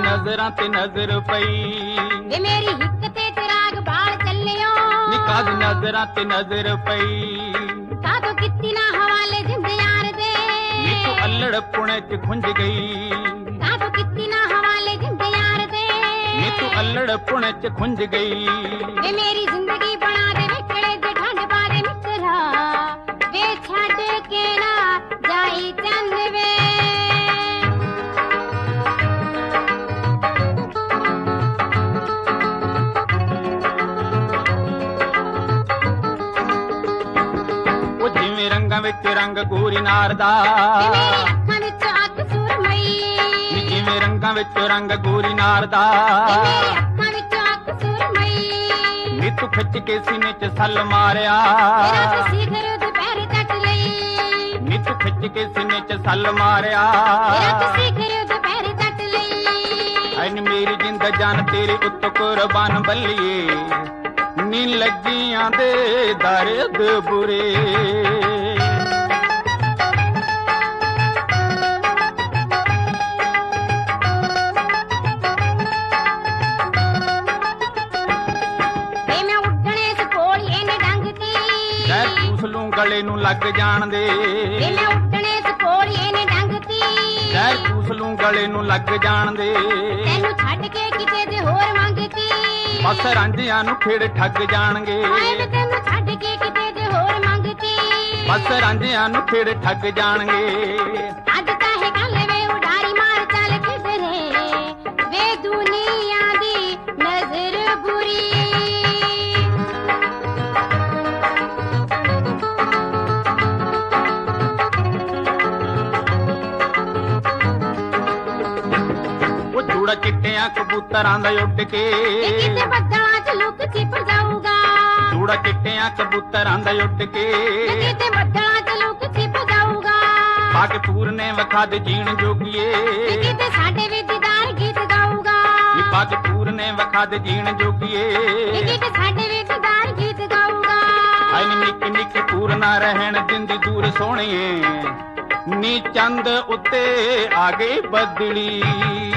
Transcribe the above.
ਨਜ਼ਰਾਂ ਤੇ ਨਜ਼ਰ ਪਈ ਵੇ ਮੇਰੀ ਹਿੱਕ ਤੇ ਚਿਰਾਗ ਬਾਲ ਚੱਲਿਓ ਨੀ ਕਾਦ ਨਜ਼ਰਾਂ ਤੇ ਨਜ਼ਰ ਪਈ ਕਾਦੋਂ ਕੀਤੀ ਨਾ ਹਵਾਲੇ ਜਿੰਦ ਯਾਰ ਦੇ ਨੀ ਤੂੰ ਅਲੜ ਪੁਣੇ ਚ ਖੁੰਝ ਗਈ ਕਾਦੋਂ ਕੀਤੀ ਨਾ ਹਵਾਲੇ ਜਿੰਦ ਯਾਰ ਦੇ ਨੀ ਤੂੰ ਅਲੜ ਪੁਣੇ ਚ ਖੁੰਝ ਗਈ ਵੇ ਮੇਰੀ ਜ਼ਿੰਦਗੀ ਬਣਾ ਦੇ ਵਿਕੜੇ ਦੇ ਠੰਡ ਪਾ ਦੇ ਮਿੱਤਰਾ ਵੇ ਛੱਡ ਕੇ ਨਾ ਜਾਈ ਚੰਦ ਵੇ ਉਹ ਜਿਵੇਂ ਰੰਗਾਂ ਵਿੱਚ ਰੰਗ ਗੋਰੀ ਨਾਰ ਦਾ ਵੇ ਮੇਰੀ ਅੱਖਾਂ ਵਿੱਚ ਅੱਖ ਸੁਰਮਈ ਨੀ ਜਿਵੇਂ ਰੰਗਾਂ ਵਿੱਚ ਰੰਗ ਗੋਰੀ ਨਾਰ ਦਾ ਵੇ ਮੇਰੀ ਅੱਖਾਂ ਵਿੱਚ ਅੱਖ ਸੁਰਮਈ ਨੀ ਤੂੰ ਖਿੱਚ ਕੇ ਸੀਨੇ ਚ ਸੱਲ ਮਾਰਿਆ ਤੇਰਾ ਤੁਸੀਂ ਘਰ ਦੁਪਹਿਰ ਕੱਟ ਲਈ ਨੀ ਤੂੰ ਖਿੱਚ ਕੇ ਸੀਨੇ ਚ ਸੱਲ ਮਾਰਿਆ ਤੇਰਾ ਤੁਸੀਂ ਘਰ ਦੁਪਹਿਰ ਕੱਟ ਲਈ ਐ ਨੀ ਮੇਰੀ ਜਿੰਦ ਜਾਨ ਤੇਰੇ ਉੱਤ ਕੁਰਬਾਨ ਬੱਲੀਏ ਨੀ ਲੱਗੀਆਂ ਦੇ ਦਰਦ ਬੁਰੇ ਵੇ ਮੈਂ ਉੱਡਣੇ ਚ ਕੋਲੀਏ ਨੇ ਡੰਗਤੀ ਜੈ ਪੂਸ ਲੂੰ ਗਲੇ ਨੂੰ ਲੱਗ ਜਾਣ ਦੇ ਵੇ ਮੈਂ ਉੱਡਣੇ ਚ ਕੋਲੀਏ ਨੇ ਡੰਗਤੀ ਜੈ ਪੂਸ ਲੂੰ ਗਲੇ ਨੂੰ ਲੱਗ ਜਾਣ ਦੇ ਤੈਨੂੰ ਛੱਡ ਕੇ ਕਿਤੇ ਦੇ ਹੋਰ ਮੰਗਤੀ ਬਸ ਰਾਂਝਿਆਂ ਨੂੰ ਖੇੜ ਠੱਗ ਜਾਣਗੇ ਹਾਏ ਵੇ ਤੈਨੂੰ ਛੱਡ ਕੇ ਕਿਤੇ ਦੇ ਹੋਰ ਮੰਗਤੀ ਬਸ ਰਾਂਝਿਆਂ ਨੂੰ ਖੇੜ ਠੱਗ ਜਾਣਗੇ ਅੱਜ ਤਾਂ ਇਹ ਗੱਲ ਵੇ ਉਡਾਰੀ ਮਾਰ ਚੱਲ ਕਿਧਰੇ ਵੇ ਦੁਨੀਆ ਦੀ ਨਜ਼ਰ ਬੁਰੀ ਉਹ ਜੂੜਾ ਚਿੱਟਿਆਂ ਕਬੂਤਰਾਂ ਦਾ ਉੱਡ ਕੇ ਵੇ ਕਿਤੇ ਬੱਦਲਾਂ ਚ ਲੁਕ ਛਿਪ ਜਾਊਗਾ ਜੂੜਾ ਚਿੱਟਿਆਂ ਕਬੂਤਰਾਂ ਦਾ ਉੱਡ ਕੇ ਵੇ ਕਿਤੇ ਬੱਦਲਾਂ ਚ ਲੁਕ ਛਿਪ ਜਾਊਗਾ ਬਾਕ ਪੂਰ ਨੇ ਵਖਾ ਦੇ ਜੀਣ ਜੋਗੀਏ ਵੇ ਕਿਤੇ ਸਾਡੇ ਵੀ ਦੀਦਾਰ ਗੀਤ ਗਾਊਗਾ ਨੀ ਬਾਕ ਪੂਰ ਨੇ ਵਖਾ ਦੇ ਜੀਣ ਜੋਗੀਏ ਵੇ ਕਿਤੇ ਸਾਡੇ ਵੀ ਦੀਦਾਰ ਗੀਤ ਗਾਊਗਾ ਆਈ ਨੀ ਨਿੱਕੀ ਨਿੱਕੀ ਪੂਰ ਨਾ ਰਹਿਣ ਦਿੰਦੀ ਦੂਰ ਸੋਹਣੀਏ ਨੀ ਚੰਦ ਉੱਤੇ ਆ ਗਈ ਬਦਲੀ